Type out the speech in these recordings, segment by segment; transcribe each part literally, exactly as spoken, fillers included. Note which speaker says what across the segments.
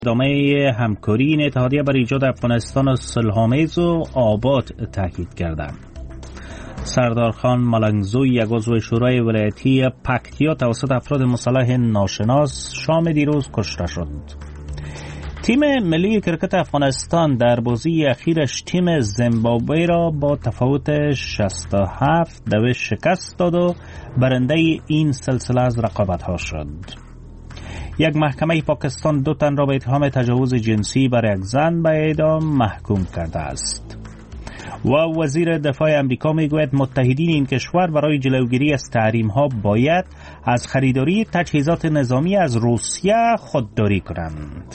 Speaker 1: ادامه همکاری این اتحادیه برای ایجاد افغانستان صلح‌آمیز و آباد تاکید کردند. سردار خان ملنگزوی، یک عضو شورای ولایتی پکتیا، توسط افراد مسلح ناشناس شام دیروز کشته شد. تیم ملی کرکت افغانستان در بازی اخیرش تیم زیمبابوه را با تفاوت شصت و هفت دوه شکست داد و برنده این سلسله از رقابت‌ها شد. یک محکمه پاکستان دو تن را به اتهام تجاوز جنسی بر یک زن به اعدام محکوم کرده است. و وزیر دفاع امریکا میگوید متحدین این کشور برای جلوگیری از تحریم‌ها باید از خریداری تجهیزات نظامی از روسیه خودداری کنند.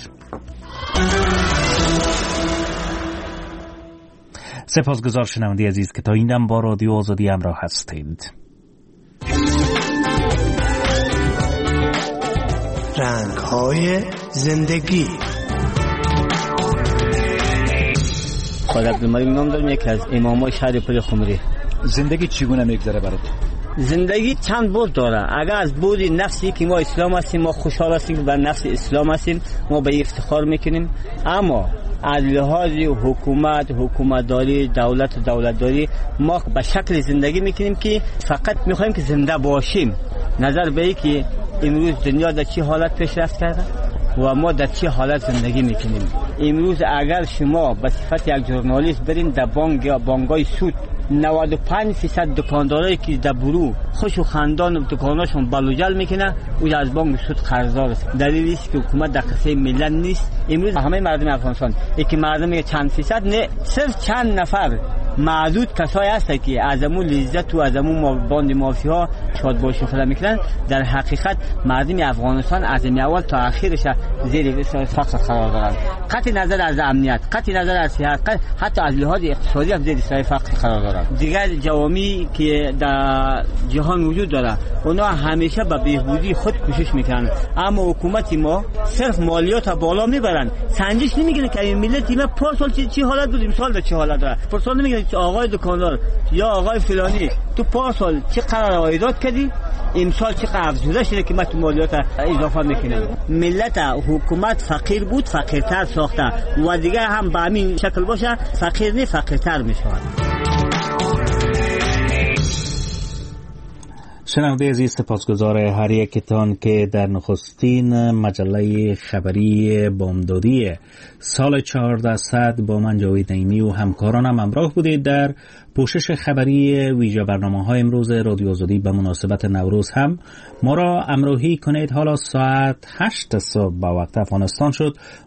Speaker 1: سپاسگزار شنونده عزیز که تا این دم با رادیو آزادی همراه هستید.
Speaker 2: رنگ‌های زندگی.
Speaker 3: خالد عبدالملک نام دارم، یکی از امامای شهر پل خمری.
Speaker 4: زندگی چگونه میگذره برات؟
Speaker 3: زندگی چند بود داره. اگر از بود نفسی که ما اسلام هستیم، ما خوشحال هستیم و نفس اسلام هستیم، ما به افتخار میکنیم. اما از لحاظ حکومت، حکومتداری، دولت و دولتداری، ما به شکل زندگی میکنیم که فقط میخوایم که زنده باشیم. نظر به این که امروز دنیا در چی حالت پیشرفت کرده و ما در چی حالت زندگی میکنیم. امروز اگر شما به صفت یک ژورنالیست برین در بانک یا بانک‌های سود، نود و پنج درصد دکاندارایی که در برو خوش و خندان و دکاناشون بلوجل میکنه، او از بانک سود قرضدار است. دلیل است که حکومت در قصه ملت نیست. امروز همه مردم افغانستان، یکی مردم چند فیصد نه، صرف چند نفر معدود کسایی هستند که از امون لذت و از امون باند مافیا شاد باشی خدا میکنن. در حقیقت مردم افغانستان از اول تا آخرش زیر فقر قرار دارند. قطع نظر از امنیت، قطع نظر از صحت، حتی از لحاظ اقتصادی هم زیر فقر قرار دارند. دیگر جوامی که در جهان وجود داره، اونا همیشه به بهبودی خود کوشش میکنن، اما حکومت ما صرف مالیات بالا میبرن، سنجش نمیگیره که این ملت ما پارسال چی حالت بود، امسال در چه حالت داره. پارسال نمیگه آقای دکاندار یا آقای فلانی تو پارسال چه قرار عایدات کردی، امسال چه قرار افزوده شده که ما تو مالیات اضافه میکنیم. ملت حکومت فقیر بود، فقیرتر ساخته و دیگه هم به همین شکل باشه، فقیر نه فقیرتر میشه.
Speaker 1: شنونده عزیز، سپاسگزار هر یکتان که در نخستین مجله خبری بامدادی سال چهاردهصد با من جاوید نعیمی و همکارانم همراه بودید در پوشش خبری ویژه برنامه‌های امروز رادیو آزادی به مناسبت نوروز. هم ما را همراهی کنید. حالا ساعت هشت صبح با وقت افغانستان شد.